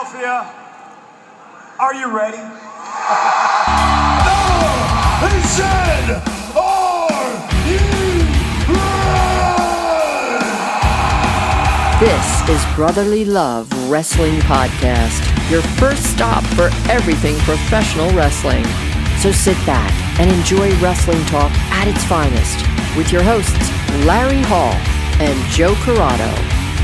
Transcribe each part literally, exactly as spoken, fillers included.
Philadelphia, are you ready? Now, he said, are you ready? This is Brotherly Love Wrestling Podcast, your first stop for everything professional wrestling. So sit back and enjoy wrestling talk at its finest with your hosts, Larry Hall and Joe Corrado.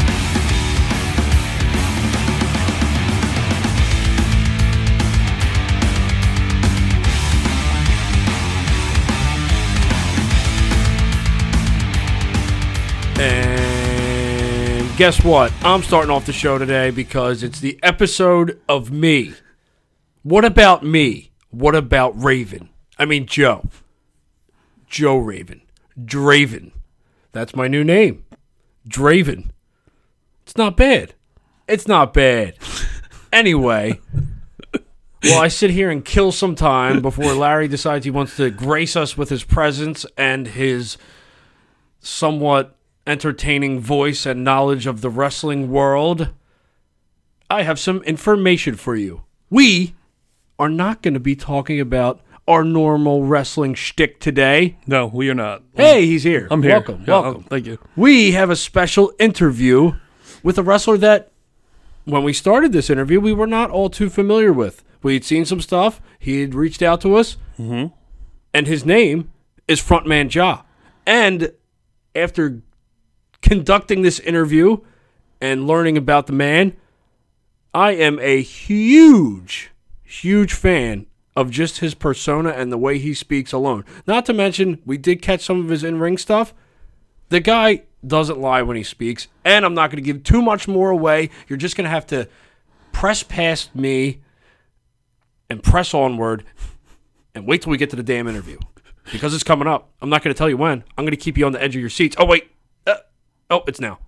And guess what? I'm starting off the show today because it's the episode of me. What about me? What about Raven? I mean, Joe. Joe Raven. Draven. That's my new name. Draven. It's not bad. It's not bad. Anyway, well, I sit here and kill some time before Larry decides he wants to grace us with his presence and his somewhat entertaining voice and knowledge of the wrestling world. I have some information for you. We are not going to be talking about our normal wrestling shtick today. No, we are not. Hey, he's here. I'm here. Welcome, Yeah, welcome. oh, thank you. We have a special interview with a wrestler that, when we started this interview, we were not all too familiar with. We'd seen some stuff. He had reached out to us. Mm-hmm. And his name is Frontman Ja. And after conducting this interview and learning about the man, I am a huge, huge fan of just his persona and the way he speaks alone. Not to mention, we did catch some of his in-ring stuff. The guy doesn't lie when he speaks, and I'm not going to give too much more away. You're just going to have to press past me and press onward and wait till we get to the damn interview, because it's coming up. I'm not going to tell you when. I'm going to keep you on the edge of your seats. Oh, wait. Uh, oh, it's now.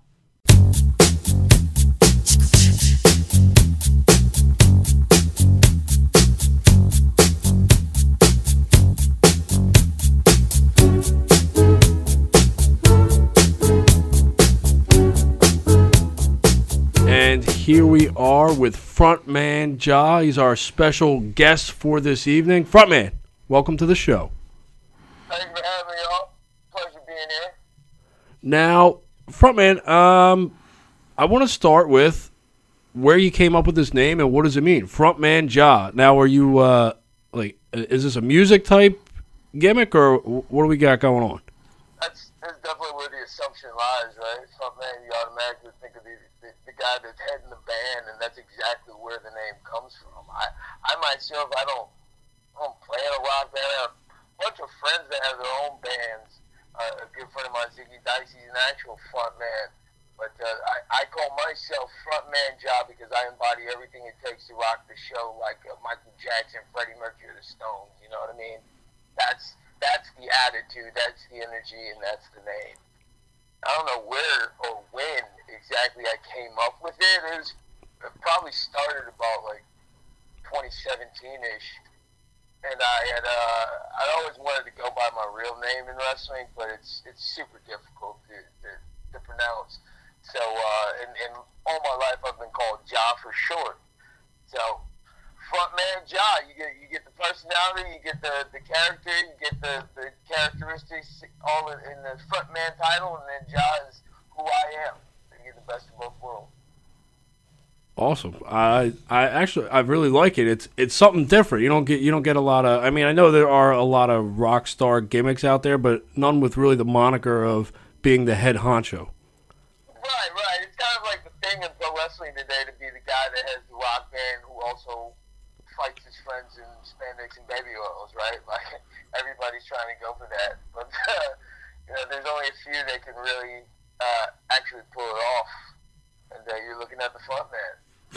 And here we are with Frontman Ja. He's our special guest for this evening. Frontman, welcome to the show. Thanks for having me on. Pleasure being here. Now, Frontman, um, I want to start with where you came up with this name and what does it mean? Frontman Ja. Now, are you, uh, like, is this a music type gimmick or what do we got going on? That's, that's definitely where the assumption lies, right? Frontman, you automatically think of the, the, the guy that's heading the band, and that's exactly where the name comes from. I, I myself, I don't, I don't play in a rock band. I have a bunch of friends that have their own bands. Uh, a good friend of mine, Ziggy Dicey's an actual frontman. But uh, I, I call myself Frontman Ja because I embody everything it takes to rock the show, like uh, Michael Jackson, Freddie Mercury, the Stones. You know what I mean? That's that's the attitude, that's the energy, and that's the name. I don't know where or when exactly I came up with it. It was it probably started about like twenty seventeen-ish. And I had, uh, I always wanted to go by my real name in wrestling, but it's it's super difficult to to, to pronounce. So, uh, and, and all my life I've been called Ja for short. So, Frontman Ja, you get you get the personality, you get the, the character, you get the, the characteristics all in, in the Frontman title, and then Ja is who I am. You get the best of both worlds. Awesome. I I actually I really like it. It's it's something different. You don't get you don't get a lot of. I mean, I know there are a lot of rock star gimmicks out there, but none with really the moniker of being the head honcho. Right, right. It's kind of like the thing in pro wrestling today to be the guy that has the rock band who also fights his friends in spandex and baby oils, right? Like everybody's trying to go for that, but uh, you know, there's only a few that can really uh, actually pull it off, and uh, you're looking at the front man.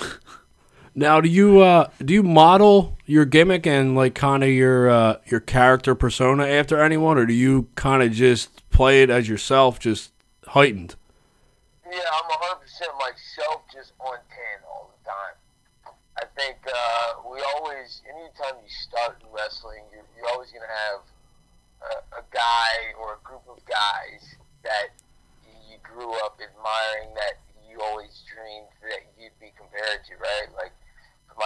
Now, do you uh, do you model your gimmick and like kind of your uh, your character persona after anyone, or do you kind of just play it as yourself, just heightened? Yeah, I'm one hundred percent myself, just on ten all the time. I think uh, we always, anytime you start in wrestling, you're, you're always going to have a, a guy or a group of guys that grew up admiring that you always dreamed that you'd be compared to, right? Like,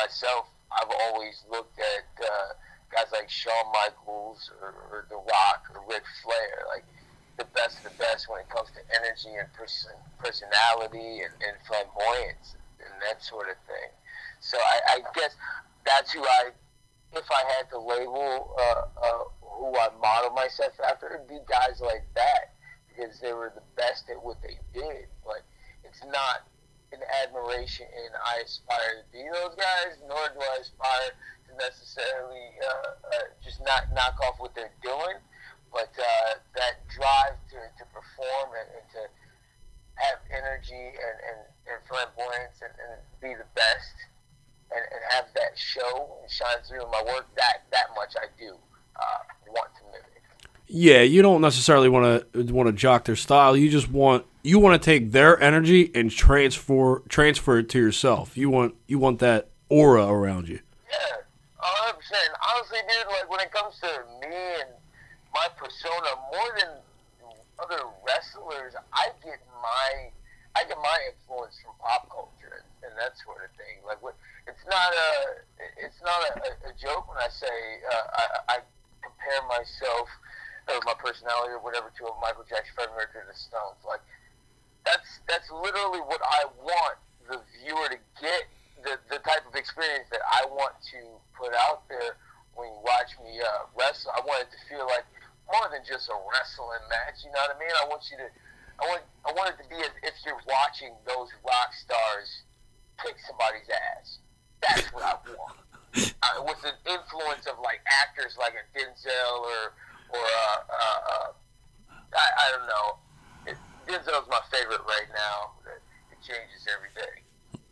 myself, I've always looked at uh, guys like Shawn Michaels or, or The Rock or Ric Flair, like the best of the best when it comes to energy and person, personality and, and flamboyance and that sort of thing. So I, I guess that's who I, if I had to label uh, uh, who I model myself after, it'd be guys like that, because they were the best at what they did. But it's not an admiration and I aspire to be those guys, nor do I aspire to necessarily uh, uh, just not knock off what they're doing. But uh, that drive to, to perform and, and to have energy and, and, and flamboyance and, and be the best and, and have that show and shine through in my work, that, that much I do uh, want to mimic. Yeah, you don't necessarily want to want to jock their style. You just want you want to take their energy and transfer transfer it to yourself. You want you want that aura around you. Yeah, one hundred percent. Honestly, dude, like when it comes to me and my persona, more than other wrestlers, I get my I get my influence from pop culture and, and that sort of thing. Like, what, it's not a it's not a, a joke when I say uh, I, I compare myself or my personality or whatever to a Michael Jackson, Freddie Mercury, the Stones. Like, that's that's literally what I want the viewer to get, the the type of experience that I want to put out there when you watch me uh, wrestle. I want it to feel like more than just a wrestling match. You know what I mean? I want you to, I want I want it to be as if you're watching those rock stars kick somebody's ass. That's what I want. Uh, with the influence of like actors like a Denzel or. Or, uh, uh, uh, I, I don't know. It, Denzel's my favorite right now. It, it changes every day.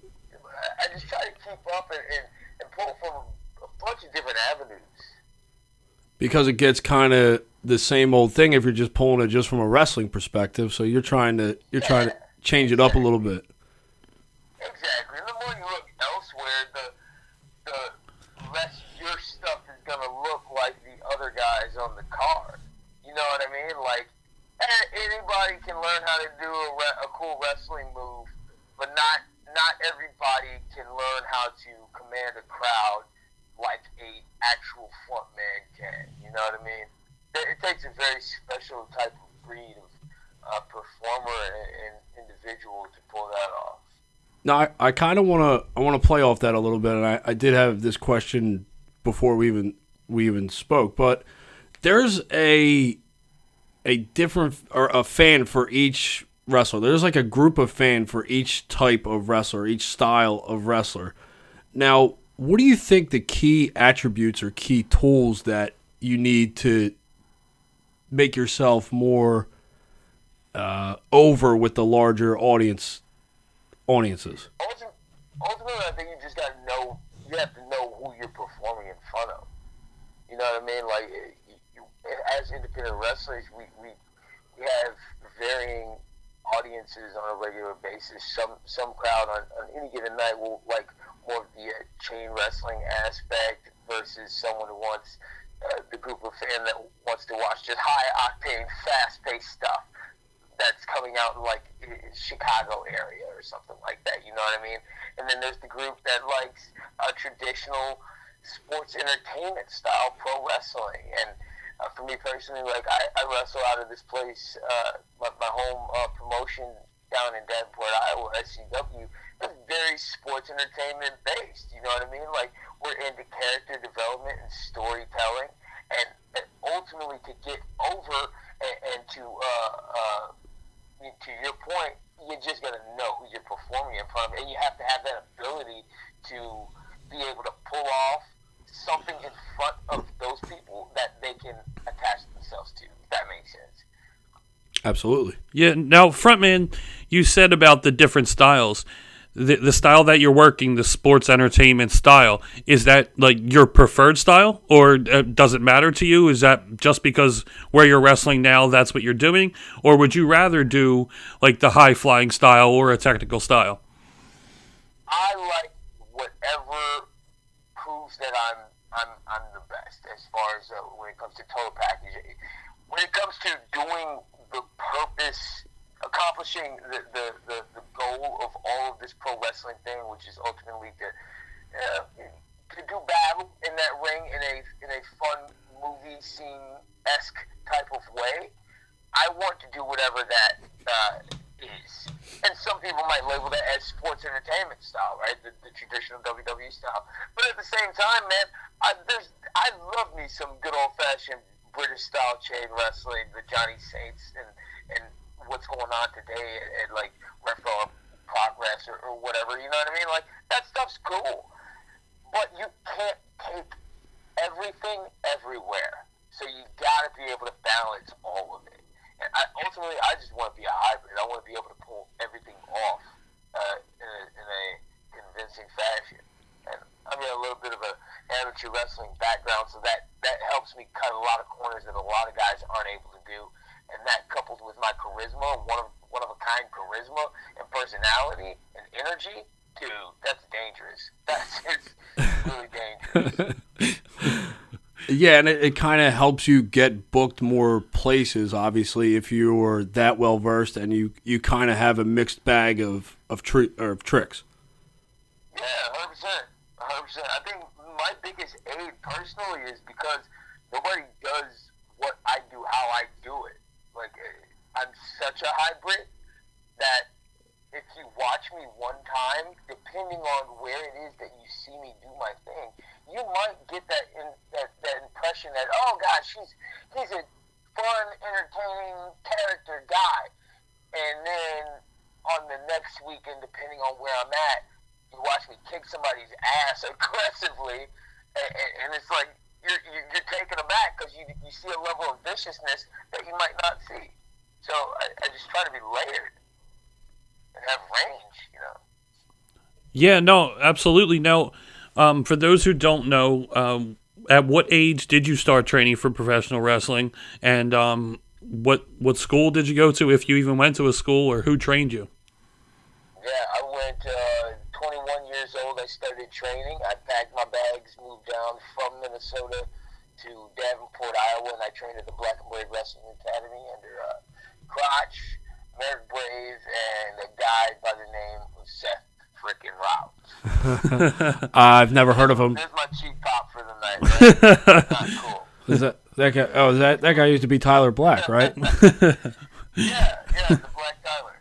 I, I just try to keep up and, and, and pull from a bunch of different avenues. Because it gets kind of the same old thing if you're just pulling it just from a wrestling perspective. So you're trying to you're yeah, trying to change it up a little bit. Exactly. And the more you look elsewhere, the the less your stuff is gonna look like the other guys on the card. You know what I mean? Like, anybody can learn how to do a, re- a cool wrestling move, but not not everybody can learn how to command a crowd like a actual front man can. You know what I mean? It, it takes a very special type of breed of uh, performer and, and individual to pull that off. Now, I, I kind of want to I want to play off that a little bit, and I, I did have this question before we even we even spoke, but there's a a different or a fan for each wrestler. There's like a group of fan for each type of wrestler, each style of wrestler. Now, what do you think the key attributes or key tools that you need to make yourself more uh, over with the larger audience audiences? Ultimately, I think you just got to know. You have to know who you're performing in front of. You know what I mean? Like, you, you, as independent wrestlers, we, we we have varying audiences on a regular basis. Some some crowd on, on any given night will like more of the uh, chain wrestling aspect versus someone who wants uh, the group of fan that wants to watch just high octane, fast paced stuff that's coming out in like Chicago area or something like that. You know what I mean? And then there's the group that likes a traditional sports entertainment style pro wrestling. And uh, for me personally, like I, I wrestle out of this place, uh, my, my home uh, promotion down in Davenport, Iowa, S C W. It's very sports entertainment based. You know what I mean? Like, we're into character development and storytelling, and, and ultimately to get over and, and to uh, uh, to your point, you're just gonna know who you're performing in front of, and you have to have that ability to be able to pull off something in front of those people that they can attach themselves to, if that makes sense. Absolutely. Yeah, now, frontman, you said about the different styles. The, the style that you're working, the sports entertainment style, is that like your preferred style, or uh, does it matter to you? Is that just because where you're wrestling now, that's what you're doing? Or would you rather do like the high-flying style or a technical style? I like whatever proves that I'm I'm I'm the best as far as uh, when it comes to total package. When it comes to doing the purpose, accomplishing the, the, the, the goal of all of this pro wrestling thing, which is ultimately to uh, to do battle in that ring in a in a fun movie scene esque type of way. I want to do whatever that uh, is. And some people might label that as sports entertainment style, right? The, the traditional W W E style. But at the same time, man, I, there's, I love me some good old-fashioned British-style chain wrestling, the Johnny Saints, and, and what's going on today at, at like, Wrestling Progress or, or whatever, you know what I mean? Like, that stuff's cool. But you can't take everything everywhere. So you got to be able to balance all of it. And I, ultimately, I just want to be a hybrid. I want to be able to pull everything off uh, in, a, in a convincing fashion. And I'm in a little bit of an amateur wrestling background, so that, that helps me cut a lot of corners that a lot of guys aren't able to do. And that coupled with my charisma, one of one of a kind charisma and personality and energy, dude, that's dangerous. That's it's really dangerous. Yeah, and it, it kind of helps you get booked more places, obviously, if you're that well-versed and you, you kind of have a mixed bag of, of, tri- or of tricks. Yeah, one hundred percent. one hundred percent. I think my biggest aid personally is because nobody does what I do how I do it. Like, I'm such a hybrid that if you watch me one time, depending on where it is that you see me do my thing, you might get that in, that, that impression that, oh gosh, he's he's a fun, entertaining character guy. And then on the next weekend, depending on where I'm at, you watch me kick somebody's ass aggressively, and, and, and it's like you're you're taken aback because you you see a level of viciousness that you might not see. So I, I just try to be layered and have range, you know. Yeah, no, absolutely. Now, um, for those who don't know, um, at what age did you start training for professional wrestling, and um, what what school did you go to, if you even went to a school, or who trained you? Yeah, I went uh, twenty-one years old. I started training. I packed my bags, moved down from Minnesota to Davenport, Iowa, and I trained at the Black and Brave Wrestling Academy under uh, Crotch, Merrick Brave, and a guy by the name of Seth frickin' Rollins. I've never heard of him. There's my cheap pop for the night, right? Not cool. Is that that guy? Oh, is that that guy used to be Tyler Black, right? Yeah, yeah, the Black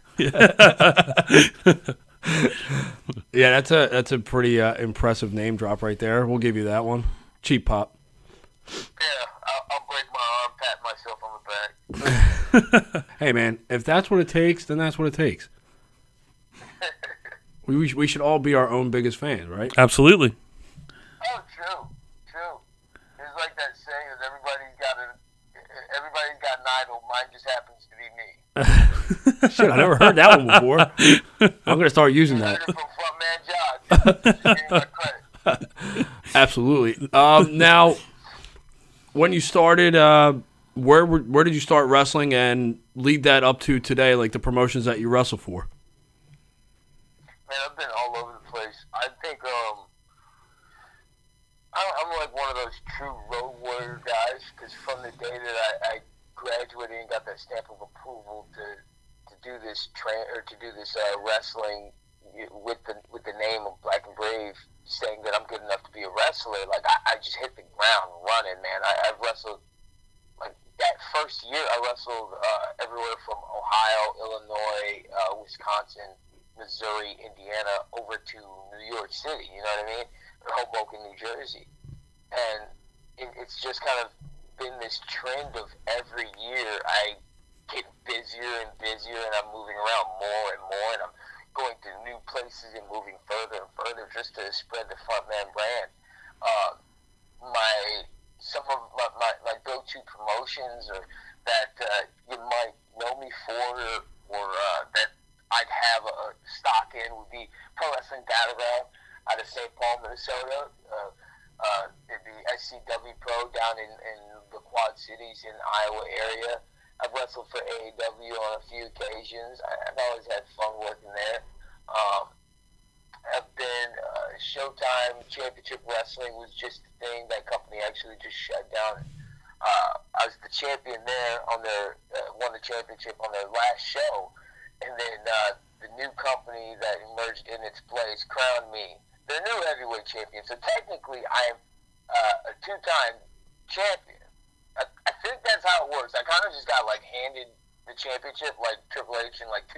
Tyler. Yeah, that's a that's a pretty uh, impressive name drop right there. We'll give you that one. Cheap pop. Yeah, I'll, I'll break my arm, pat myself on the back. Hey, man, if that's what it takes, then that's what it takes. we, we, we should all be our own biggest fans, right? Absolutely. Oh, true, true. It's like that saying that everybody's got an everybody's got an idol. Mine just happens to be me. Shit, I never heard that one before. I'm gonna start using I that. heard it from Frontman John. Just give me my credit. Absolutely. Um, now, when you started, uh, where were, where did you start wrestling and lead that up to today, like the promotions that you wrestle for? Man, I've been all over the place. I think um, I'm, I'm like one of those true road warrior guys because from the day that I, I graduated and got that stamp of approval to to do this train or to do this uh, wrestling with the with the name of Black and Brave, saying that I'm good enough to be a wrestler, like I, I just hit the ground running, man. I, I've wrestled like that first year. I wrestled uh, everywhere from Ohio, Illinois, uh, Wisconsin, Missouri, Indiana, over to New York City. You know what I mean? Or Hoboken, New Jersey, and it, it's just kind of been this trend of every year I get busier and busier, and I'm moving around more and more, and I'm going to new places and moving further and further just to spread the Frontman brand. Uh, my some of my, my, my go-to promotions or that uh, you might know me for or, or uh, that I'd have a stock in would be Pro Wrestling Battleground out of Saint Paul, Minnesota. Uh, uh, it'd be S C W Pro down in, in the Quad Cities in Iowa area. I've wrestled for A E W on a few occasions. I, I've always had fun working there. Um, I've been uh, Showtime Championship Wrestling was just the thing. That company actually just shut down. Uh, I was the champion there on their uh, won the championship on their last show, and then uh, the new company that emerged in its place crowned me the new heavyweight champion. So technically, I am uh, a two-time champion. I, I think that's how it works. I kind of just got like handed the championship like Triple H in like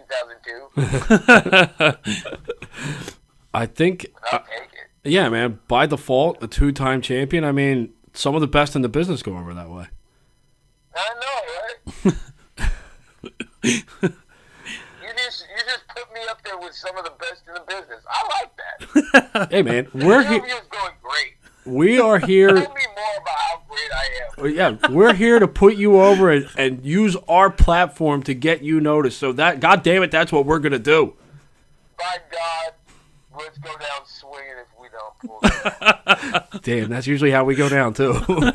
two thousand two. I think. I'll Uh, take it. yeah, man. By default, a two-time champion. I mean, some of the best in the business go over that way. I know, right? you just you just put me up there with some of the best in the business. I like that. Hey, man, we're The here. interview's going great. We are here. Tell me more about how great I am. Yeah, we're here to put you over and, and use our platform to get you noticed. So that, God damn it, that's what we're gonna do. By God, let's go down swinging if we don't pull it. Damn, that's usually how we go down too.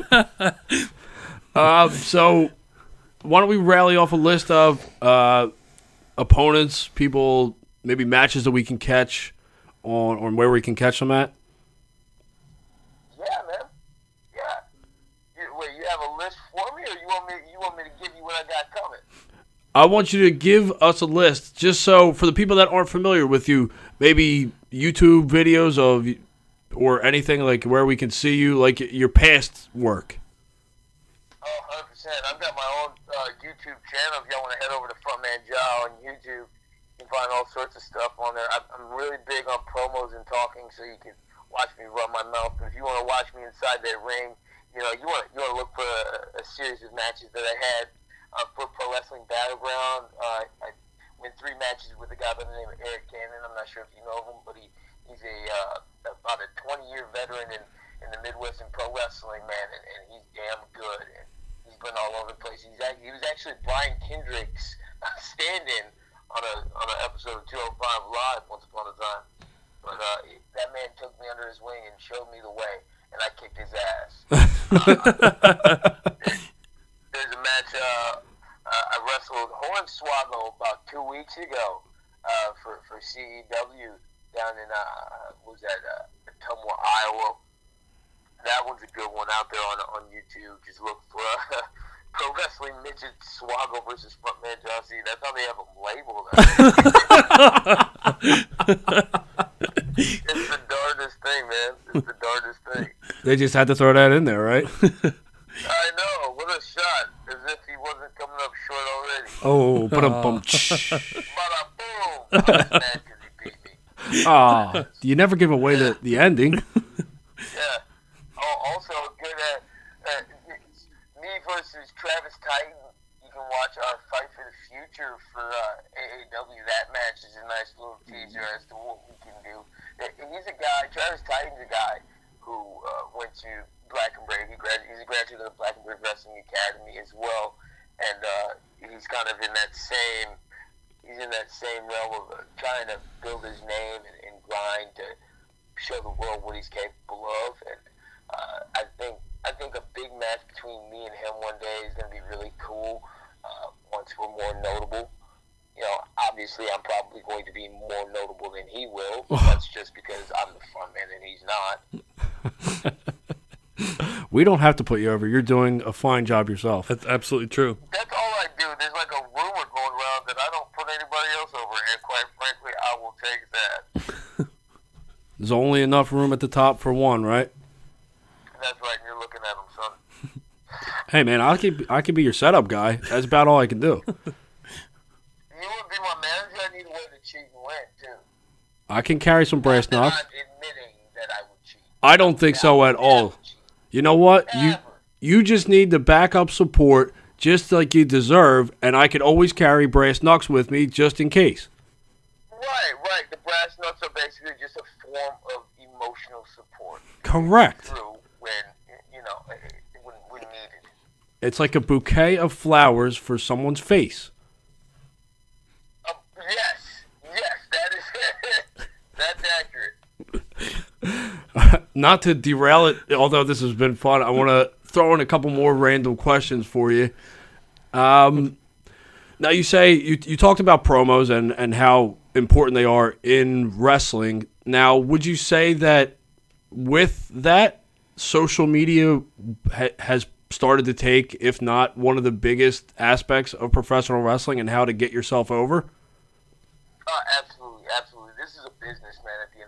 um, so why don't we rally off a list of uh, opponents, people, maybe matches that we can catch on, on where we can catch them at? Yeah, man. Yeah. You, wait, you have a list for me, or you want me? You want me to give you what I got coming? I want you to give us a list, just so for the people that aren't familiar with you, maybe YouTube videos of, or anything like where we can see you, like your past work. Oh, one hundred percent. I've got my own uh, YouTube channel. If y'all want to head over to Frontman Jaw on YouTube, you can find all sorts of stuff on there. I'm, I'm really big on promos and talking, so you can watch me run my mouth. But if you want to watch me inside that ring, you know, you want you want to look for a, a series of matches that I had uh, for Pro Wrestling Battleground. Uh, I won three matches with a guy by the name of Eric Cannon. I'm not sure if you know him, but he, he's a uh, about a twenty-year veteran in, in the Midwest in pro wrestling, man, and, and he's damn good. And he's been all over the place. He's act, he was actually Brian Kendrick's stand-in on a on an episode of two oh five Live once upon a time. But uh, that man took me under his wing and showed me the way, and I kicked his ass. uh, there's a match. Uh, uh, I wrestled Hornswoggle about two weeks ago uh, for for C E W down in uh, what was that uh, Tumwa, Iowa. That one's a good one out there on on YouTube. Just look for uh, Pro Wrestling Midget Swoggle versus Frontman Jaw. See, that's how they have them labeled. It's the darndest thing, man. It's the darndest thing. They just had to throw that in there, right? I know. What a shot. As if he wasn't coming up short already. Oh, but um, bum. Bada boom. I was mad because he beat me. Ah, you never give away the, the ending. Yeah. Oh, also, good at uh, me versus Travis Titan. You can watch our Fight for the Future for uh, A A W. That match is a nice little teaser as to what we can do. And he's a guy, Travis Titan's a guy who uh, went to Black and Brave. He grad- he's a graduate of the Black and Brave Wrestling Academy as well. And uh, he's kind of in that same, he's in that same realm of uh, trying to build his name and, and grind to show the world what he's capable of. And uh, I think I think a big match between me and him one day is going to be really cool uh, once we're more notable. You know, obviously I'm probably going to be more notable than he will. That's just because I'm the front man and he's not. We don't have to put you over. You're doing a fine job yourself. That's absolutely true. That's all I do. There's like a rumor going around that I don't put anybody else over, and quite frankly, I will take that. There's only enough room at the top for one, right? That's right. You're looking at him, son. Hey, man, I could I could be your setup guy. That's about all I can do. You would be my manager. I need a way to cheat and win too. I can carry some brass Not knucks. that I'm admitting that I would cheat. I don't think so at all. You know what? You you just need the backup support just like you deserve, and I could always carry brass knucks with me just in case. Right, right. The brass knucks are basically just a form of emotional support. Correct. Through when, you know, when, when needed. It's like a bouquet of flowers for someone's face. Uh, yes, yes, that is that's accurate. Not to derail it, although this has been fun, I want to throw in a couple more random questions for you. Um, now, you say you you talked about promos and, and how important they are in wrestling. Now, would you say that with that, social media ha- has started to take, if not one of the biggest aspects of professional wrestling and how to get yourself over? Uh, absolutely, absolutely. This is a business, man, at the end of the day.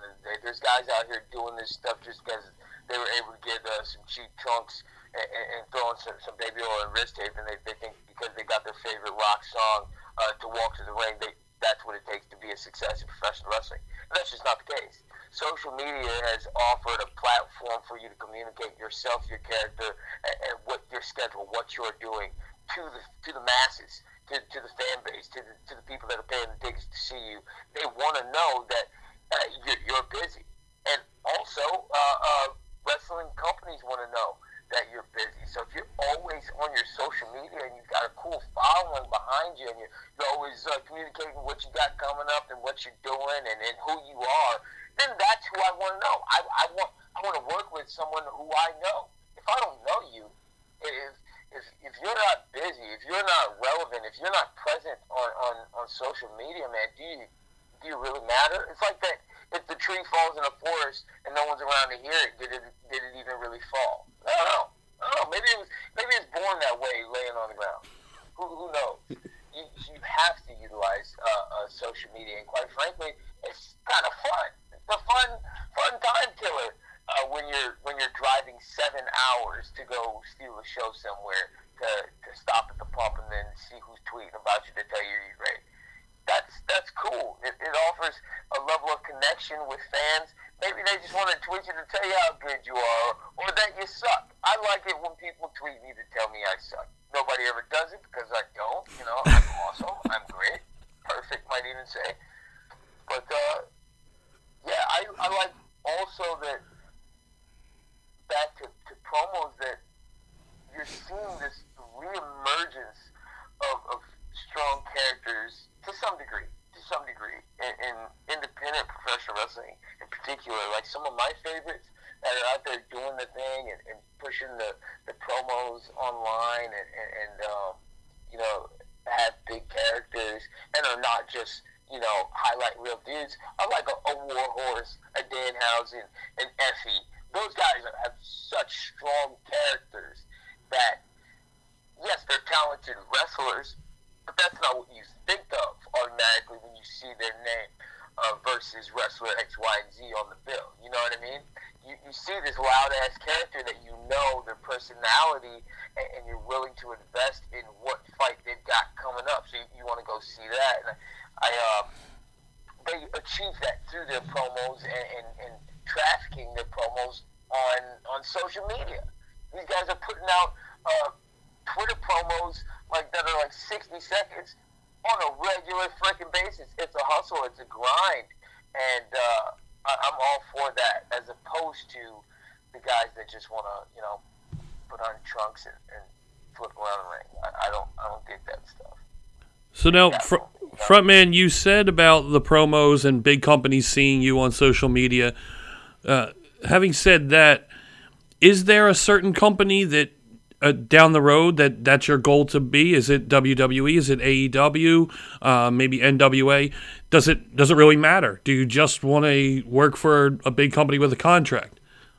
there's guys out here doing this stuff just because they were able to get uh, some cheap trunks and, and, and throw in some, some baby oil and wrist tape, and they, they think because they got their favorite rock song uh, to walk to the ring, they, that's what it takes to be a success in professional wrestling. And that's just not the case. Social media has offered a platform for you to communicate yourself, your character, and, and what your schedule, what you're doing to the to the masses, to, to the fan base, to the, to the people that are paying the tickets to see you. They want to know that uh, you're, you're busy. And also, uh, uh, wrestling companies want to know that you're busy. So if you're always on your social media and you've got a cool following behind you and you're, you're always uh, communicating what you got coming up and what you're doing and, and who you are, then that's who I want to know. I, I want I want to work with someone who I know. If I don't know you, if if if you're not busy, if you're not relevant, if you're not present on, on, on social media, man, do you do you really matter? It's like that. If the tree falls in a forest and no one's around to hear it, did it did it even really fall? I don't know. I don't know. Maybe it was maybe it's born that way, laying on the ground. Who who knows? You you have to utilize uh, uh, social media, and quite frankly, it's kind of fun. It's a fun fun time killer uh, when you're when you're driving seven hours to go steal a show somewhere to to stop at the pump and then see who's tweeting about you to tell you you're great. That's that's cool. It, it offers a level of connection with fans. Maybe they just want to tweet you to tell you how good you are or that you suck. I like it when people tweet me to tell me I suck. Nobody ever does it because I don't. You know, I'm awesome. I'm great. Perfect, might even say. But, uh, yeah, I, I like also that, back to, to promos, that you're seeing this reemergence of, of strong characters to some degree, to some degree, in, in independent professional wrestling in particular. Like some of my favorites that are out there doing the thing and, and pushing the, the promos online and, and, and um, you know, have big characters and are not just, you know, highlight real dudes. I like a, a Warhorse, a Danhausen, an Effie. Those guys are, have such strong characters that, yes, they're talented wrestlers, but that's not what you think of automatically when you see their name uh, versus wrestler X, Y, and Z on the bill. You know what I mean? You, you see this loud-ass character that you know their personality, and, and you're willing to invest in what fight they've got coming up. So you, you want to go see that. And I, uh, they achieve that through their promos and, and, and trafficking their promos on on social media. These guys are putting out uh, Twitter promos like that are like sixty seconds on a regular freaking basis. It's a hustle. It's a grind. And uh, I, I'm all for that as opposed to the guys that just want to, you know, put on trunks and, and flip around the ring. I, I don't I don't get that stuff. So now, fr- frontman, you said about the promos and big companies seeing you on social media. Uh, having said that, is there a certain company that uh, down the road that that's your goal to be? Is it W W E? Is it A E W? Uh, maybe N W A? Does it does it really matter? Do you just want to work for a big company with a contract?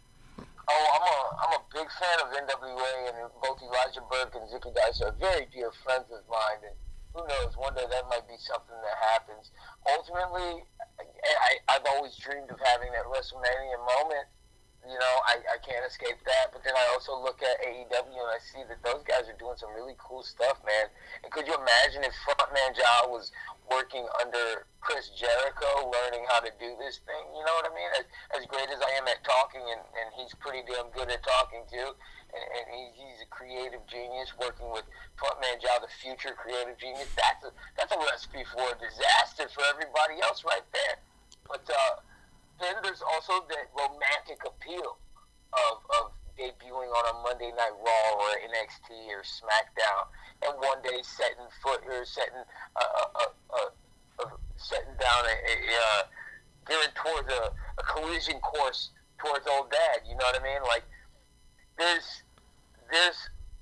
Oh, I'm a I'm a big fan of N W A, and both Elijah Burke and Zicky Dice are very dear friends of mine. And who knows, one day that might be something that happens. Ultimately, I, I've always dreamed of having that WrestleMania moment. You know, I, I can't escape that. But then I also look at A E W and I see that those guys are doing some really cool stuff, man. And could you imagine if Frontman Jao was working under Chris Jericho, learning how to do this thing? You know what I mean? As, as great as I am at talking, and, and he's pretty damn good at talking too, and, and he's, he's a creative genius working with Frontman Jao, the future creative genius. That's a, that's a recipe for a disaster for everybody else right there. But, uh, then there's also the romantic appeal of, of debuting on a Monday Night Raw or N X T or SmackDown, and one day setting foot or setting uh, uh, uh, uh, setting down a, a uh, gearing towards a, a collision course towards old dad. You know what I mean? Like there's there's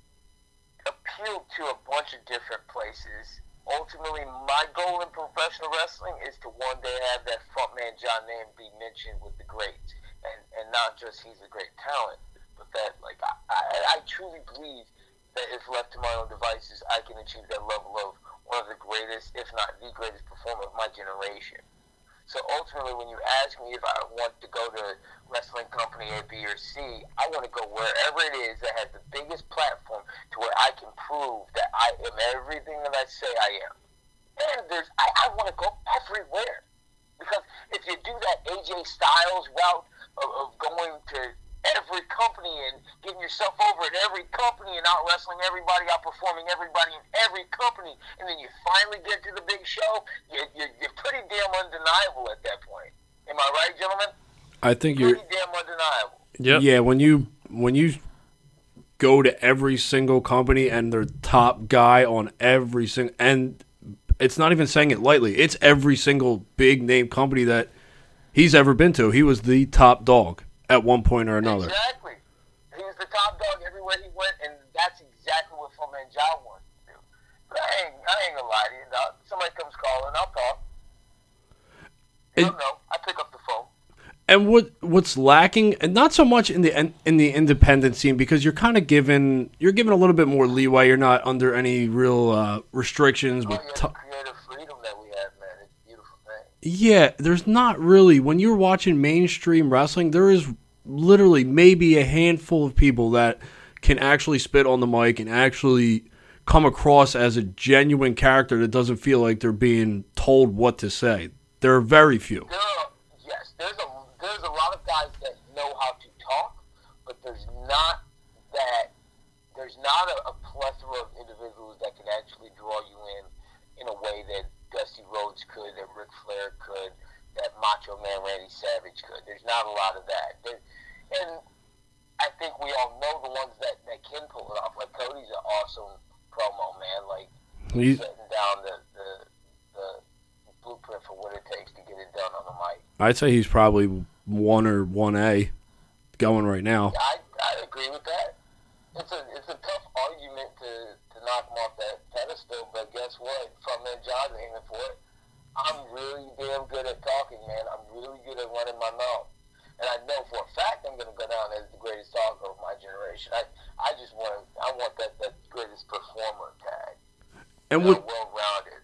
appeal to a bunch of different places. Ultimately, my goal in professional wrestling is to one day have that Frontman John name be mentioned with the greats, and and not just he's a great talent, but that like I, I, I truly believe that if left to my own devices, I can achieve that level of one of the greatest, if not the greatest performer of my generation. So ultimately, when you ask me if I want to go to wrestling company A, B, or C, I want to go wherever it is that has the biggest platform to where I can prove that I am everything that I say I am. And there's, I, I want to go everywhere. Because if you do that A J Styles route of, of going to every company and getting yourself over at every company and out wrestling everybody, outperforming everybody in every company, and then you finally get to the big show, you're, you're, you're pretty damn undeniable at that point. Am I right, gentlemen? I think pretty you're damn undeniable. Yep. Yeah, when you when you go to every single company and they're top guy on every single, and it's not even saying it lightly. It's every single big name company that he's ever been to. He was the top dog at one point or another. Exactly. He was the top dog everywhere he went, and that's exactly what Frontman John wanted to do. But I ain't, I ain't gonna lie to you, dog. Somebody comes calling, I'll talk. You It- don't know. I pick up the phone. And what what's lacking, and not so much in the in the independent scene, because you're kind of given you're given a little bit more leeway. You're not under any real uh, restrictions Oh, with. yeah, T- the creative freedom that we have, man. It's a beautiful thing. yeah, there's not really, when you're watching mainstream wrestling, there is literally maybe a handful of people that can actually spit on the mic and actually come across as a genuine character that doesn't feel like they're being told what to say. There are very few. There are, yes, there's a there's a lot of guys that know how to talk, but there's not that there's not a, a plethora of individuals that can actually draw you in in a way that Dusty Rhodes could, that Ric Flair could, that Macho Man Randy Savage could. There's not a lot of that. There, and I think we all know the ones that, that can pull it off. Like Cody's an awesome promo, man. Like He's- setting down the, the the blueprint for what it takes to get it done on the mic. I'd say he's probably one or one A going right now. I, I agree with that. It's a it's a tough argument to, to knock him off that pedestal, but guess what? Frontman John's aiming for it. I'm really damn good at talking, man. I'm really good at running my mouth. And I know for a fact I'm going to go down as the greatest talker of my generation. I, I just want I want that, that greatest performer tag. And You know, what well-rounded.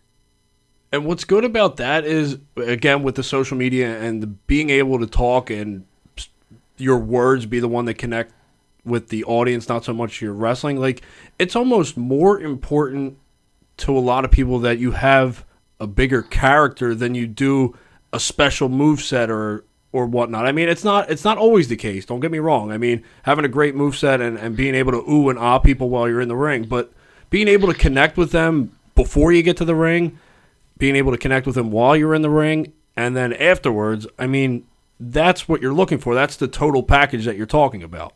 And what's good about that is, again, with the social media and the being able to talk and your words be the one that connect with the audience, not so much your wrestling, like, it's almost more important to a lot of people that you have a bigger character than you do a special moveset or or whatnot. I mean, it's not it's not always the case, don't get me wrong. I mean, having a great moveset and, and being able to ooh and ah people while you're in the ring, but being able to connect with them before you get to the ring, being able to connect with them while you're in the ring, and then afterwards, I mean, that's what you're looking for. That's the total package that you're talking about.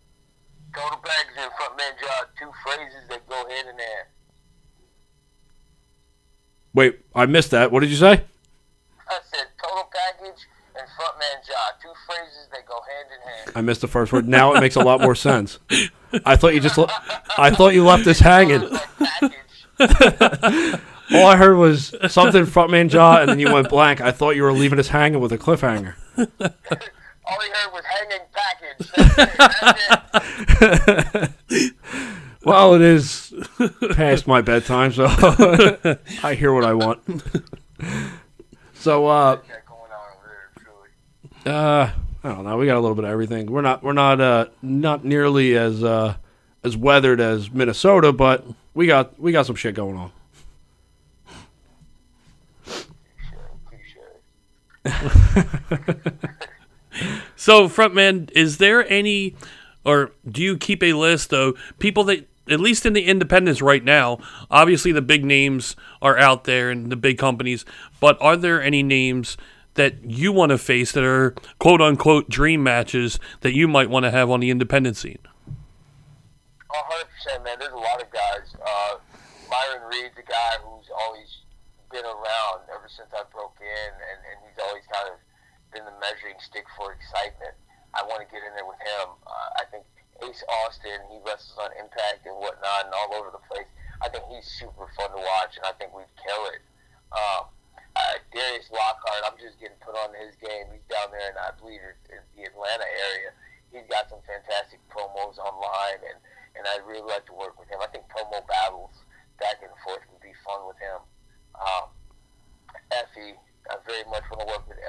Total package and Frontman John, two phrases that go hand in hand. Wait, I missed that. What did you say? I said total package and Frontman John, two phrases that go hand in hand. I missed the first word. Now it makes a lot more sense. I thought you just, le- I thought you left this hanging. That package. All I heard was something Frontman Jaw, and then you went blank. I thought you were leaving us hanging with a cliffhanger. All he heard was hanging package. That's it. That's it. Well, it is past my bedtime, so I hear what I want. So, uh, What's going on over there, truly? uh, I don't know. We got a little bit of everything. We're not, we're not, uh, not nearly as, uh, as weathered as Minnesota, but we got, we got some shit going on. So, Frontman, is there any, or do you keep a list of people that, at least in the independents right now, obviously the big names are out there and the big companies, but are there any names that you want to face that are quote-unquote dream matches that you might want to have on the independent scene? one hundred percent, man. There's a lot of guys. Uh, Myron Reed's a guy who's always been around ever since I broke in, and, and he's always kind of been the measuring stick for excitement. I want to get in there with him. Uh, I think Ace Austin, he wrestles on Impact and whatnot and all over the place. I think he's super fun to watch, and I think we'd kill it. Um, uh, Darius Lockhart, I'm just getting put on his game. He's down there, and I believe it's, it's the Atlanta area. He's got some fantastic promos online, and, and I'd really like to work with him. I think promo battles back and forth would be fun with him. Um, Effie, I very much want to work with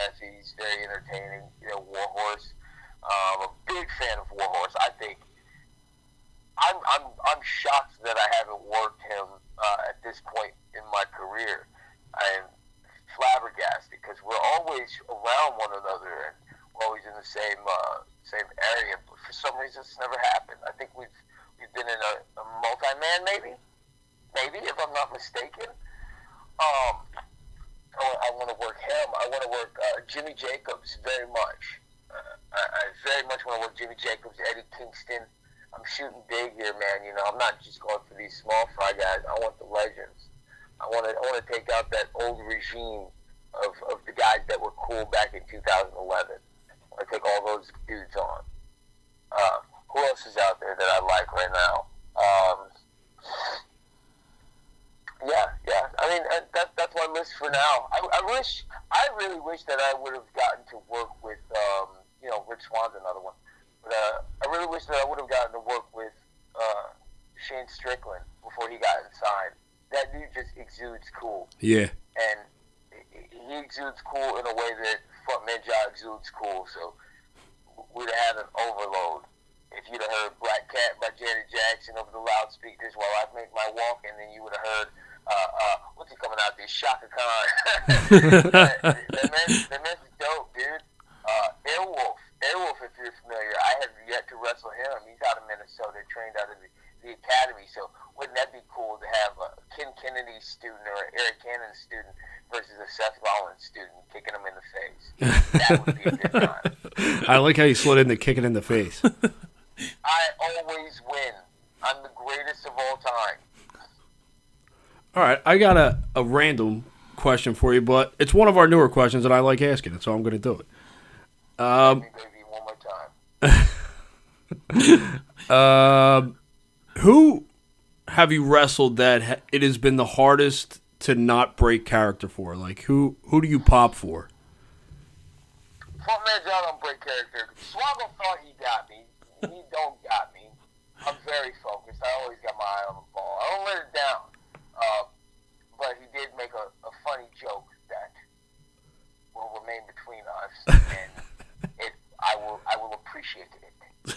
big fan of Warhorse. I think I'm I'm I'm shocked that I haven't worked him uh, at this point in my career. I'm flabbergasted because we're always around one another and we're always in the same uh, same area. But for some reason, it's never happened. I think we've we've been in a, a multi-man, maybe, maybe if I'm not mistaken. Um, I, I want to work him. I want to work uh, Jimmy Jacobs very much. Uh, I, I very much want to work Jimmy Jacobs, Eddie Kingston. I'm shooting big here, man. You know, I'm not just going for these small fry guys. I want the legends. I want to. I want to take out that old regime of, of the guys that were cool back in two thousand eleven. I want to take all those dudes on. Uh, who else is out there that I like right now? Um, Yeah, yeah. I mean, that, that's my list for now. I, I wish, I really wish that I would have gotten to work with, um, you know, Rich Swann's another one. But uh, I really wish that I would have gotten to work with uh, Shane Strickland before he got signed. That dude just exudes cool. Yeah. And he exudes cool in a way that Frontman Jaw exudes cool. So we'd have had an overload. If you'd have heard Black Cat by Janet Jackson over the loudspeakers while I make my walk, and then you would have heard, uh, uh, what's he coming out there, Shaka Khan. that, that, man, that man's dope, dude. Uh, Airwolf. Airwolf, if you're familiar, I have yet to wrestle him. He's out of Minnesota, trained out of the, the academy. So wouldn't that be cool to have a Ken Kennedy student or an Eric Cannon student versus a Seth Rollins student kicking him in the face? That would be a good time. I like how you slid in the kicking in the face. I always win. I'm the greatest of all time. All right, I got a, a random question for you, but it's one of our newer questions, and I like asking it, so I'm going to do it. Um, Baby, one more time. uh, who have you wrestled that ha- it has been the hardest to not break character for? Like, who who do you pop for? Frontman John don't break character. Swaggle thought he got me. He don't got me. I'm very focused. I always got my eye on the ball. I don't let it down. Uh, but he did make a, a funny joke that will remain between us, and it I will I will appreciate it.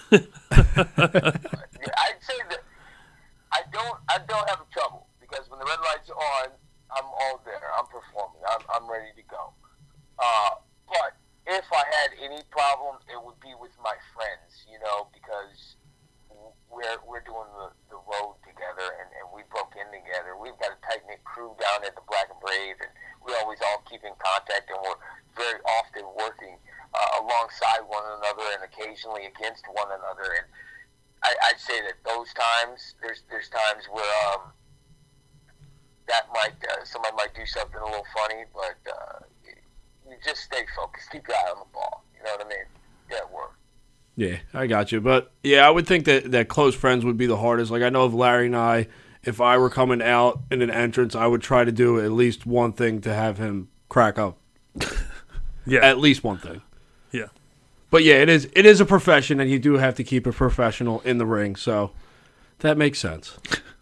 Yeah, I'd say that I don't I don't have trouble because when the red lights are on, I'm all there. I'm performing. I'm I'm ready to go. Uh, but if I had any problem, it would be with my friends, you know, because we're we're doing the, the road together, and, and we broke in together. We've got a tight-knit crew down at the Black and Brave, and we always all keep in contact, and we're very often working uh, alongside one another and occasionally against one another. And I, I'd say that those times, there's there's times where um, that might, uh, somebody might do something a little funny, but uh, you just stay focused. Keep your eye on the ball. You know what I mean? Yeah, it worked. Yeah, I got you. But, yeah, I would think that, that close friends would be the hardest. Like, I know of Larry and I, if I were coming out in an entrance, I would try to do at least one thing to have him crack up. Yeah. At least one thing. Yeah. But, yeah, it is it is a profession, and you do have to keep it professional in the ring. So, that makes sense.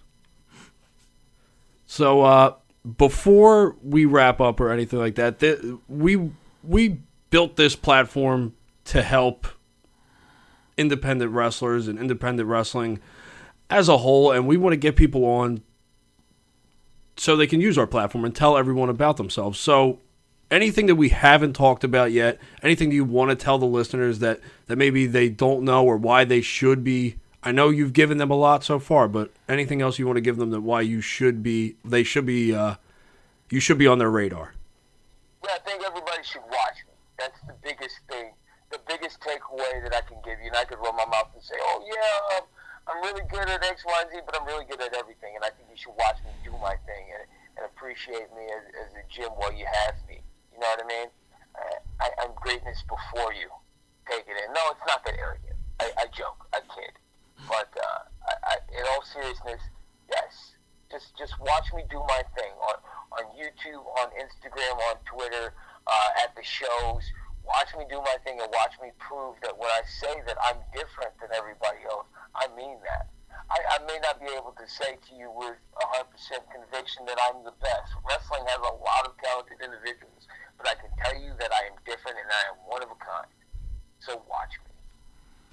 So, uh, before we wrap up or anything like that, th- we we built this platform to help independent wrestlers and independent wrestling as a whole, and we want to get people on so they can use our platform and tell everyone about themselves. So anything that we haven't talked about yet, anything you want to tell the listeners that, that maybe they don't know or why they should be, I know you've given them a lot so far, but anything else you want to give them that why you should be, they should be, uh, you should be on their radar? Yeah, I think everybody should watch me. That's the biggest thing. The biggest takeaway that I can give you, and I could run my mouth and say, oh, yeah, um, I'm really good at X, Y, and Z, but I'm really good at everything, and I think you should watch me do my thing and, and appreciate me as, as a gym while you have me. You know what I mean? Uh, I, I'm greatness before you. Take it in. No, it's not that arrogant. I, I joke. I kid. But uh, I, I, in all seriousness, yes, just just watch me do my thing on, on YouTube, on Instagram, on Twitter, uh, at the shows. Watch me do my thing and watch me prove that when I say that I'm different than everybody else, I mean that. I, I may not be able to say to you with one hundred percent conviction that I'm the best. Wrestling has a lot of talented individuals, but I can tell you that I am different and I am one of a kind. So watch me.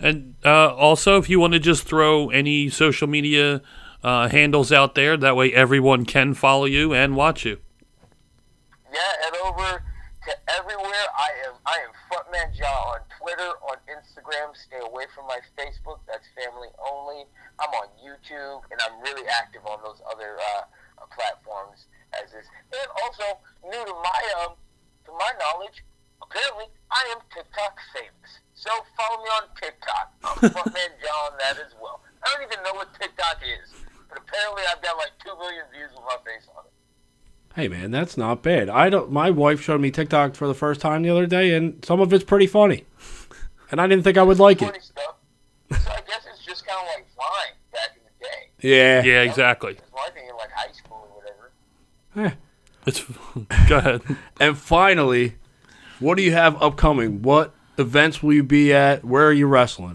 And uh, also, if you want to just throw any social media uh, handles out there, that way everyone can follow you and watch you. Yeah, head over to everywhere. I am I am Frontman John on Twitter, on Instagram. Stay away from my Facebook. That's family only. I'm on YouTube, and I'm really active on those other uh, uh, platforms as is. And also, new to my um, to my knowledge, apparently I am TikTok famous. So follow me on TikTok. I'm Frontman John that as well. I don't even know what TikTok is, but apparently I've got like two million views with my face on it. Hey man, that's not bad. I don't. My wife showed me TikTok for the first time the other day, and some of it's pretty funny. And I didn't think I would like Funny it. stuff. So I guess it's just kind of like Vine back in the day. Yeah. Yeah, exactly. It's my thing in like high school or whatever. Eh. It's go ahead. And finally, what do you have upcoming? What events will you be at? Where are you wrestling?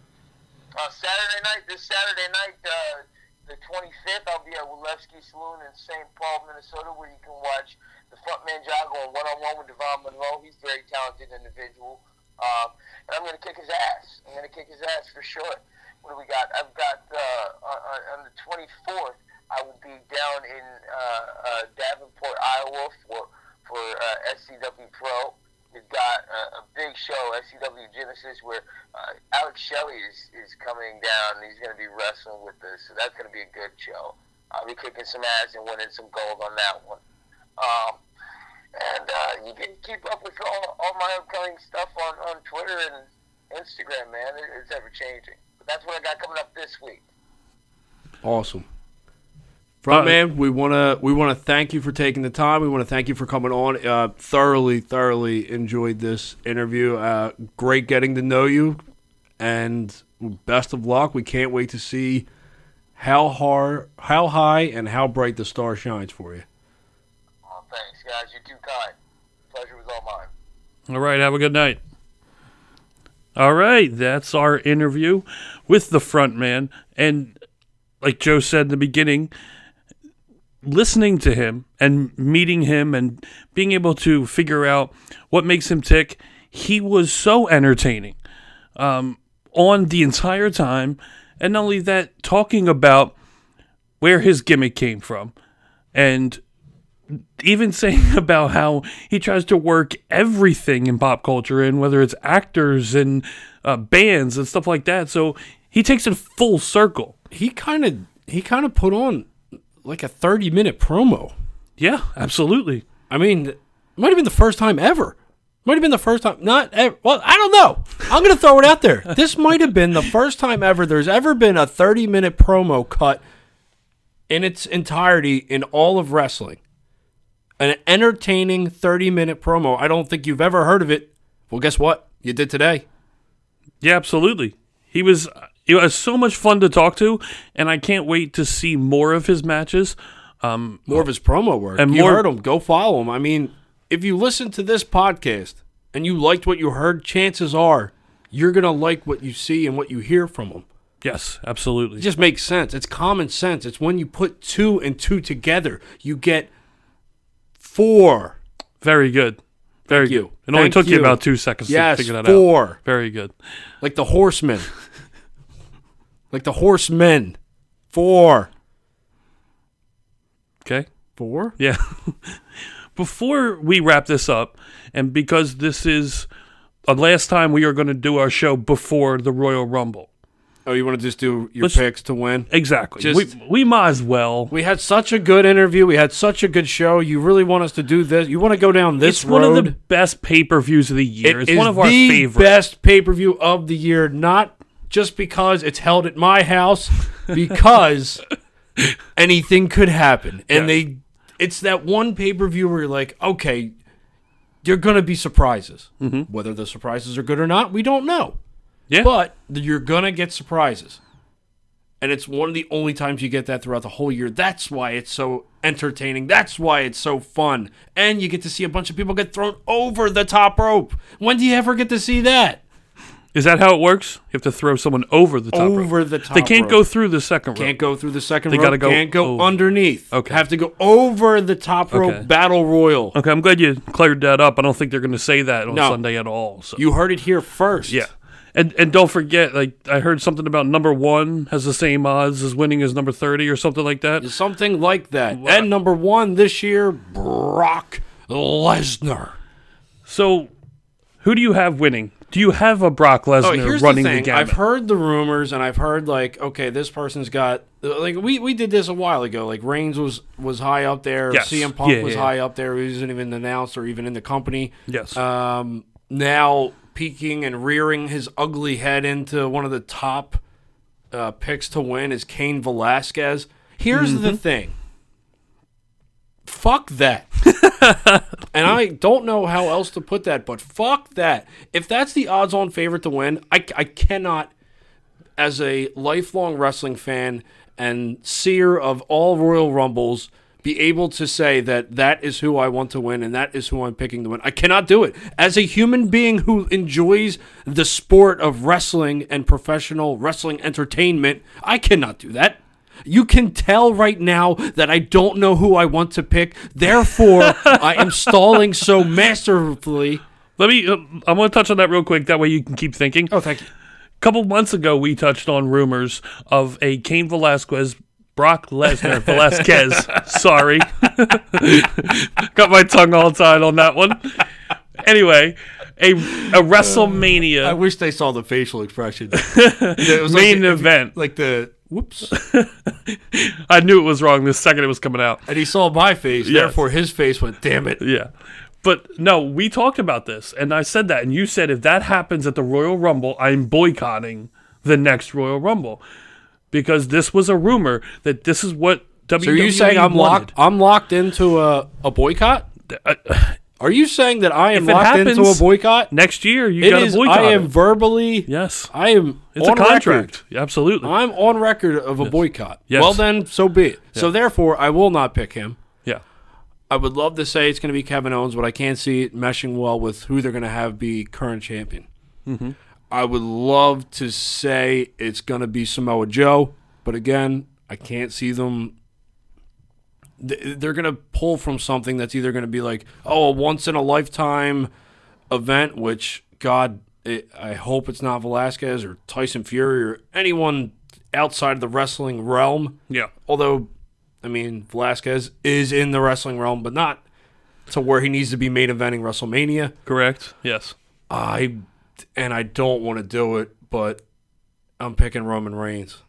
Uh, Saturday night, this Saturday night, uh, the twenty-fifth, I'll be at Wilewski Saloon in Saint Paul, Minnesota, where you can watch the Frontman John going one-on-one with Devon Monroe. He's a very talented individual. Um, and I'm going to kick his ass. I'm going to kick his ass for sure. What do we got? I've got, uh, on, on the twenty-fourth, I will be down in uh, uh, Davenport, Iowa for, for uh, S C W Pro. We've got a, a big show, S C W Genesis, where uh, Alex Shelley is, is coming down, and he's going to be wrestling with us, so that's going to be a good show. I'll be kicking some ass and winning some gold on that one. Um, and uh, you can keep up with all, all my upcoming stuff on, on Twitter and Instagram, man. It, it's ever-changing. But that's what I got coming up this week. Awesome. Frontman, we want to we want to thank you for taking the time. We want to thank you for coming on. Uh, thoroughly, thoroughly enjoyed this interview. Uh, great getting to know you, and best of luck. We can't wait to see how hard, how high, and how bright the star shines for you. Oh, thanks, guys. You're too kind. Pleasure was all mine. All right, have a good night. All right, that's our interview with the front man. And like Joe said in the beginning, listening to him and meeting him and being able to figure out what makes him tick, he was so entertaining um, on the entire time. And not only that, talking about where his gimmick came from and even saying about how he tries to work everything in pop culture, and whether it's actors and uh, bands and stuff like that. So he takes it full circle. He kind of he kind of put on like a thirty minute promo. Yeah, absolutely. I mean, it might have been the first time ever. Might have been the first time. Not ever. Well, I don't know. I'm going to throw it out there. This might have been the first time ever there's ever been a thirty minute promo cut in its entirety in all of wrestling. An entertaining thirty minute promo. I don't think you've ever heard of it. Well, guess what? You did today. Yeah, absolutely. He was it was so much fun to talk to, and I can't wait to see more of his matches. Um, more of his promo work. And you more, heard him. Go follow him. I mean, if you listen to this podcast and you liked what you heard, chances are you're going to like what you see and what you hear from him. Yes, absolutely. It just makes sense. It's common sense. It's when you put two and two together, you get four. Very good. Very Thank you. good. It only Thank took you. you about two seconds yes, to figure that four. out. Very good. Like the horsemen. Like the horsemen. Four. Okay. Four? Yeah. Before we wrap this up, and because this is the last time we are going to do our show before the Royal Rumble. Oh, you want to just do your Let's, picks to win? Exactly. Just, we, we might as well. We had such a good interview. We had such a good show. You really want us to do this? You want to go down this it's road? It's one of the best pay-per-views of the year. It it's is one of our the favorites. best pay-per-view of the year, not just because it's held at my house, because anything could happen. And yes. they, it's that one pay-per-view where you're like, okay, there are going to be surprises. Mm-hmm. Whether the surprises are good or not, we don't know. Yeah. But you're going to get surprises. And it's one of the only times you get that throughout the whole year. That's why it's so entertaining. That's why it's so fun. And you get to see a bunch of people get thrown over the top rope. When do you ever get to see that? Is that how it works? You have to throw someone over the top rope. Over the top They can't rope. go through the second rope. Can't go through the second They rope. gotta go Can't go over. underneath. Okay. Have to go over the top rope Okay. battle royal. Okay, I'm glad you cleared that up. I don't think they're going to say that on No. Sunday at all. So. You heard it here first. Yeah. And and don't forget, like I heard something about number one has the same odds as winning as number thirty or something like that. Something like that. And number one this year, Brock Lesnar. So, who do you have winning? Do you have a Brock Oh, Lesnar here's running the the, thing. gamut? I've heard the rumors, and I've heard like, okay, this person's got like we, we did this a while ago. Like Reigns was was high up there. Yes. C M Punk Yeah, was yeah. high up there. He wasn't even announced or even in the company. Yes. Um, now peeking and rearing his ugly head into one of the top uh, picks to win is Cain Velasquez. Here's Mm-hmm. the thing. Fuck that. And I don't know how else to put that, but fuck that. If that's the odds-on favorite to win, I, I cannot, as a lifelong wrestling fan and seer of all Royal Rumbles, be able to say that that is who I want to win and that is who I'm picking to win. I cannot do it. As a human being who enjoys the sport of wrestling and professional wrestling entertainment, I cannot do that. You can tell right now that I don't know who I want to pick. Therefore, I am stalling so masterfully. Let me. Uh, I'm going to touch on that real quick. That way you can keep thinking. Oh, thank you. A couple months ago, we touched on rumors of a Cain Velasquez, Brock Lesnar, Velasquez. Sorry, got my tongue all tied on that one. Anyway, a a WrestleMania. I wish they saw the facial expression. It was Main like, event. Like the whoops. I knew it was wrong the second it was coming out. And he saw my face. Yes. Therefore, his face went, damn it. Yeah. But no, we talked about this, and I said that, and you said if that happens at the Royal Rumble, I'm boycotting the next Royal Rumble. Because this was a rumor that this is what W So are W E you saying I'm wanted. locked I'm locked into a, a boycott? Uh, Are you saying that I am If it locked into a happens, boycott? Next year, you It got to is, boycott I am it. verbally Yes. I am It's on a contract. record. Absolutely. I'm on record of a boycott. Yes. Well, then, so be it. So, therefore, I will not pick him. yeah. I would love to say it's going to be Kevin Owens, but I can't see it meshing well with who they're going to have be current champion. Mm-hmm. I would love to say it's going to be Samoa Joe, but again, I can't see them. th- They're going to pull from something that's either going to be like, oh, a once-in-a-lifetime event, which, God, it, I hope it's not Velasquez or Tyson Fury or anyone outside of the wrestling realm. Yeah. Although, I mean, Velasquez is in the wrestling realm, but not to where he needs to be main eventing WrestleMania. Correct. Yes. I and I don't want to do it, but I'm picking Roman Reigns.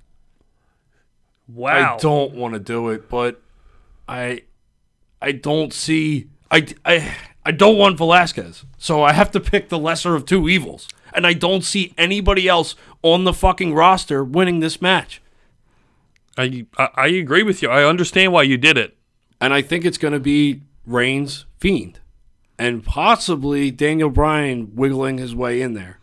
Wow. I don't want to do it, but I I don't see I, I I don't want Velasquez. So I have to pick the lesser of two evils. And I don't see anybody else on the fucking roster winning this match. I, I I agree with you. I understand why you did it. And I think it's going to be Reigns Fiend. And possibly Daniel Bryan wiggling his way in there.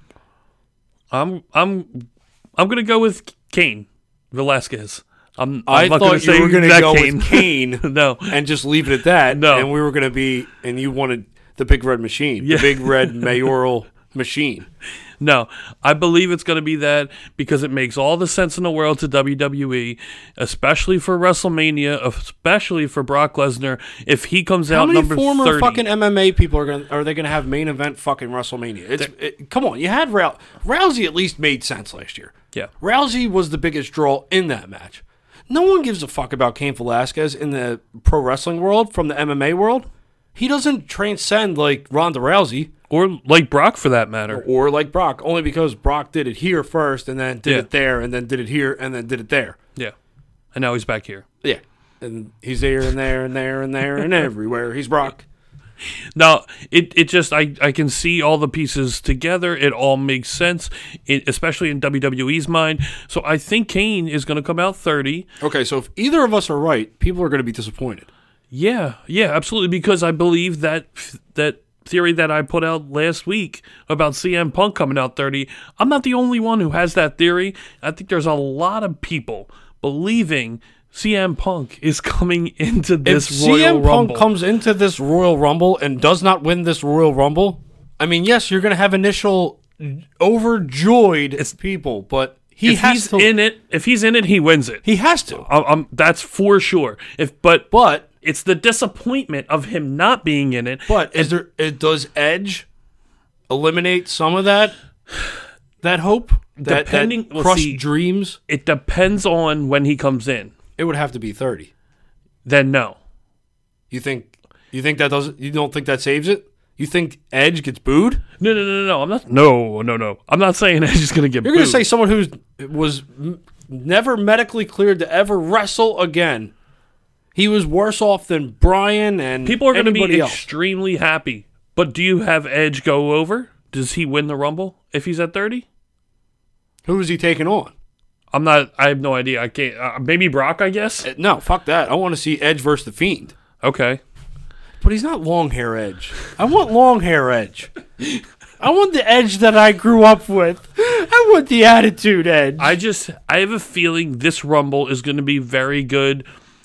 I'm I'm I'm gonna go with Cain Velasquez. I'm, I'm I not gonna thought say you were going to that go Kane. with Kane No. and just leave it at that. No. And we were going to be, and you wanted the big red machine, Yeah. the big red mayoral machine. No, I believe it's going to be that because it makes all the sense in the world to W W E, especially for WrestleMania, especially for Brock Lesnar. If he comes How out many number former thirty, fucking M M A people are going? Are they going to have main event fucking WrestleMania? It's it, come on, you had Rou- Rousey at least made sense last year. yeah, Rousey was the biggest draw in that match. No one gives a fuck about Cain Velasquez in the pro wrestling world from the M M A world. He doesn't transcend like Ronda Rousey or like Brock for that matter. or like Brock, only because Brock did it here first and then did Yeah. it there and then did it here and then did it there. Yeah, and now he's back here. Yeah. And he's there and there and there and there and everywhere. He's Brock. Now, it, it just, I, I can see all the pieces together. It all makes sense, it, especially in W W E's mind. So I think Kane is going to come out thirty. Okay, so if either of us are right, people are going to be disappointed. Yeah, yeah, absolutely. Because I believe that that theory that I put out last week about C M Punk coming out thirty, I'm not the only one who has that theory. I think there's a lot of people believing C M Punk is coming into this if Royal C M Rumble. Punk comes into this Royal Rumble and does not win this Royal Rumble, I mean, yes, you're going to have initial overjoyed people, but he if has he's to. in it, if he's in it, he wins it. he has to. I- I'm, that's for sure. If but But it's the disappointment of him not being in it. but is there? It, does Edge eliminate some of that? that hope, that, Depending- that well, crushed see- dreams, It depends on when he comes in. it would have to be thirty. Then no. You think you think that doesn't you don't think that saves it? You think Edge gets booed? No, no, no, no, no. I'm not. No, no, no. I'm not saying Edge is going to get You're booed. going to say someone who was m- never medically cleared to ever wrestle again. He was worse off than Bryan and People are going to be anybody else. extremely happy. But do you have Edge go over? Does he win the Rumble if he's at thirty? Who is he taking on? I'm not. I have no idea. I can't. Uh, maybe Brock, I guess. Uh, No, fuck that. I want to see Edge versus the Fiend. Okay. But he's not long hair Edge. I want long hair Edge. I want the Edge that I grew up with. I want the attitude Edge. I just. I have a feeling this Rumble is going to be very good.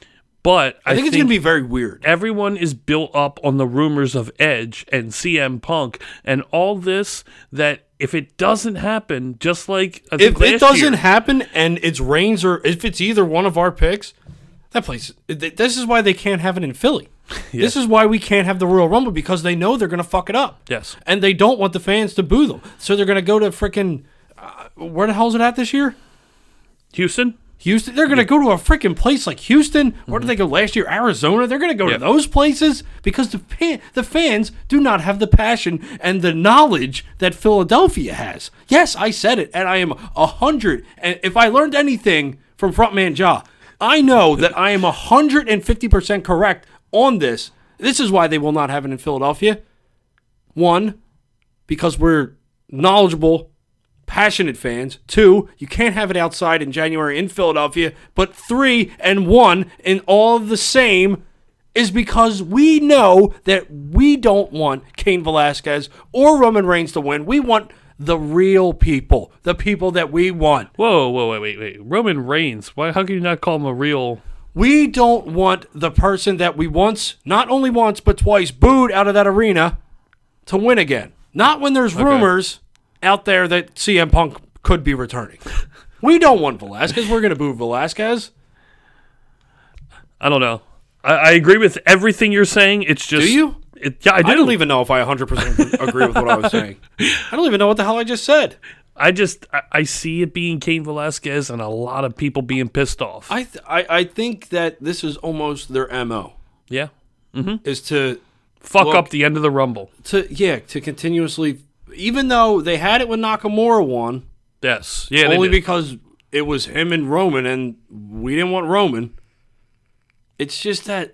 But I, I think it's going to be very weird. everyone is built up on the rumors of Edge and C M Punk and all this, that if it doesn't happen, just like I think If it last doesn't year, happen and it's Reigns or if it's either one of our picks, that place. th- This is why they can't have it in Philly. This is why we can't have the Royal Rumble, because they know they're going to fuck it up. Yes. And they don't want the fans to boo them. So they're going to go to freaking. Uh, where the hell is it at this year? Houston. Houston. They're going to go to a freaking place like Houston. Where did they go last year? Arizona. They're going to go Yeah. to those places because the fan, the fans do not have the passion and the knowledge that Philadelphia has. Yes, I said it, and I am a hundred. And if I learned anything from Frontman Ja, I know that I am a hundred and fifty percent correct on this. This is why they will not have it in Philadelphia. One, because we're knowledgeable, passionate fans. Two, you can't have it outside in January in Philadelphia. But three and one in all of the same is because we know that we don't want Cain Velasquez or Roman Reigns to win. We want the real people, the people that we want. Whoa, whoa, wait, wait, wait. Roman Reigns. Why? How can you not call him a real? We don't want the person that we once, not only once, but twice booed out of that arena to win again. Not when there's rumors out there that C M Punk could be returning. We don't want Velasquez. We're going to boo Velasquez. I don't know. I, I agree with everything you're saying. It's just. Do you? It, yeah, I do. I don't even know if I one hundred percent agree with what I was saying. I don't even know what the hell I just said. I just. I, I see it being Cain Velasquez and a lot of people being pissed off. I, th- I I think that this is almost their M O, yeah. is to Fuck Look, up the end of the Rumble. to yeah to continuously, even though they had it when Nakamura won, Yes. Yeah. they only did. because it was him and Roman, and we didn't want Roman. It's just that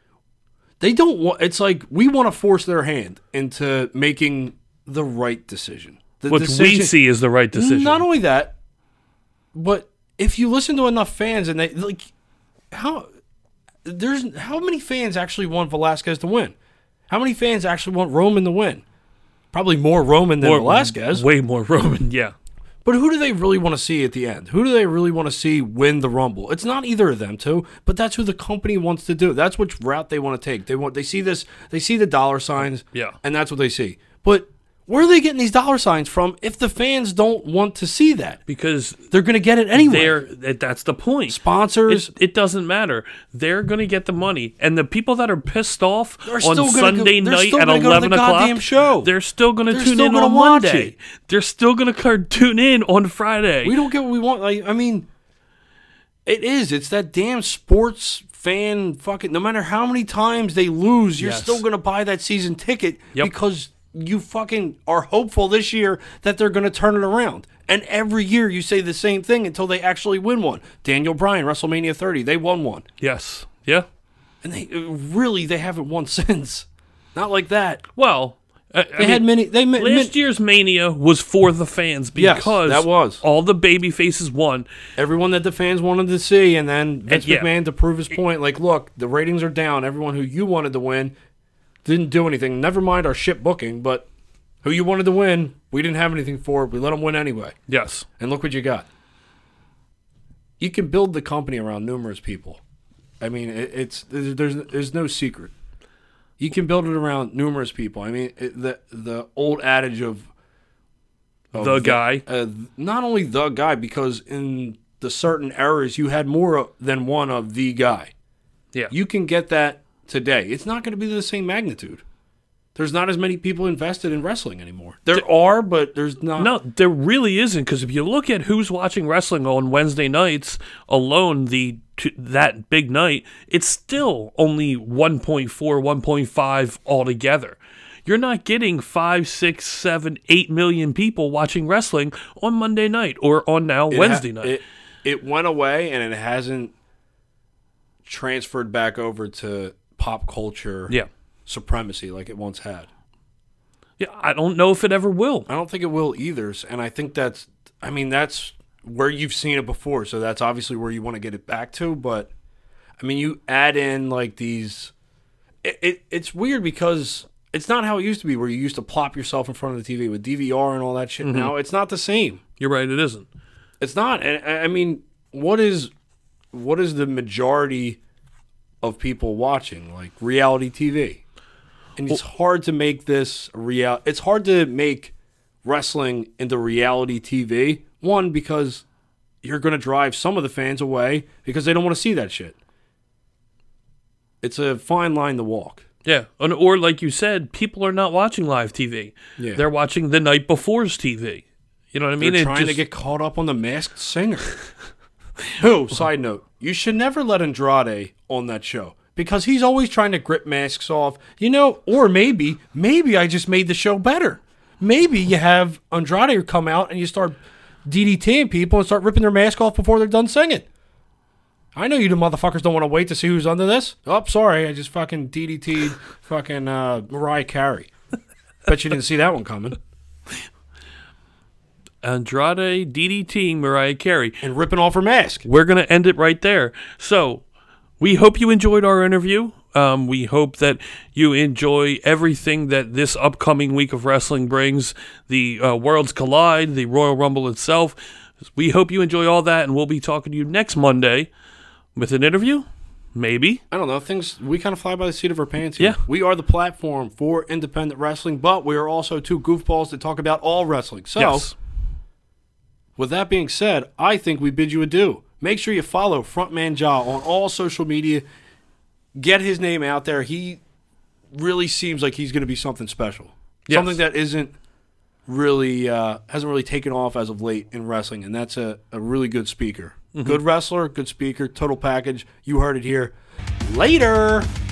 they don't want. It's like we want to force their hand into making the right decision. The What we decision- see is the right decision. Not only that, but if you listen to enough fans, and they like how there's how many fans actually want Velasquez to win? How many fans actually want Roman to win? Probably more Roman than Or Velasquez. Way more Roman. Yeah. But who do they really want to see at the end? Who do they really want to see win the Rumble? It's not either of them two, but that's who the company wants to do. That's which route they want to take. They want they see this, they see the dollar signs, Yeah. and that's what they see. But where are they getting these dollar signs from if the fans don't want to see that? Because They're going to get it anyway. they're that- that's the point. Sponsors. It, it doesn't matter. They're going to get the money, and the people that are pissed off They're on still gonna go- Sunday they're night still at gonna go to eleven the o'clock, goddamn show. they're still going to They're tune still in gonna on watch Monday. it. They're still going to tune in on Friday. We don't get what we want. Like, I mean, it is. It's that damn sports fan fucking. No matter how many times they lose, you're Yes. still going to buy that season ticket Yep. because you fucking are hopeful this year that they're going to turn it around. And every year you say the same thing until they actually win one. Daniel Bryan, WrestleMania thirty, they won one. Yes. Yeah. And they really, they haven't won since. Not like that. Well, I, I They mean, had many. They last min- year's Mania was for the fans Yes, because that was. all the baby faces won. everyone that the fans wanted to see, and then Vince And, yeah. McMahon to prove his point. Like, look, the ratings are down. Everyone who you wanted to win didn't do anything. Never mind our shit booking, but who you wanted to win, we didn't have anything for. We let them win anyway. Yes. And look what you got. You can build the company around numerous people. I mean, it, it's there's, there's there's no secret. You can build it around numerous people. I mean, it, the the old adage of, of The guy. uh, not only the guy, because in the certain eras you had more than one of the guy. Yeah. You can get that today. It's not going to be the same magnitude. there's not as many people invested in wrestling anymore. There are, but there's not. No, there really isn't, because if you look at who's watching wrestling on Wednesday nights alone, the to, that big night, it's still only one point four, one point five altogether. You're not getting five, six, seven, eight million people watching wrestling on Monday night or on now It Wednesday ha- night. It, it went away, and it hasn't transferred back over to pop culture yeah. supremacy like it once had. Yeah, I don't know if it ever will. I don't think it will either, and I think that's, I mean, that's where you've seen it before, so that's obviously where you want to get it back to, but, I mean, you add in, like, these, it, it it's weird because it's not how it used to be, where you used to plop yourself in front of the T V with D V R and all that shit. Mm-hmm. Now, it's not the same. You're right, it isn't. It's not, and I mean, what is, what is the majority of people watching? Like, reality T V. And it's hard to make this real. It's hard to make wrestling into reality T V. One, because you're going to drive some of the fans away because they don't want to see that shit. It's a fine line to walk. Yeah, and, or like you said, people are not watching live T V. Yeah. They're watching the night before's T V. You know what I mean? They're It trying to just- get caught up on the Masked Singer. Who, side note, you should never let Andrade on that show because he's always trying to grip masks off. You know, or maybe, maybe I just made the show better. Maybe you have Andrade come out and you start DDTing people and start ripping their mask off before they're done singing. I know you the motherfuckers don't want to wait to see who's under this. Oh, sorry, I just fucking D D T'd fucking uh, Mariah Carey. Bet you didn't see that one coming. Andrade D D T Mariah Carey. And ripping off her mask. We're going to end it right there. So, we hope you enjoyed our interview. Um, we hope that you enjoy everything that this upcoming week of wrestling brings. The uh, Worlds Collide, the Royal Rumble itself. We hope you enjoy all that, and we'll be talking to you next Monday with an interview. Maybe. I don't know. Things, we kind of fly by the seat of our pants here. Yeah. We are the platform for independent wrestling, but we are also two goofballs that talk about all wrestling. So, Yes. with that being said, I think we bid you adieu. Make sure you follow Frontman Ja on all social media. Get his name out there. He really seems like he's going to be something special. Yes. Something that isn't really, uh, hasn't really taken off as of late in wrestling, and that's a, a really good speaker. Mm-hmm. Good wrestler, good speaker, total package. You heard it here. Later!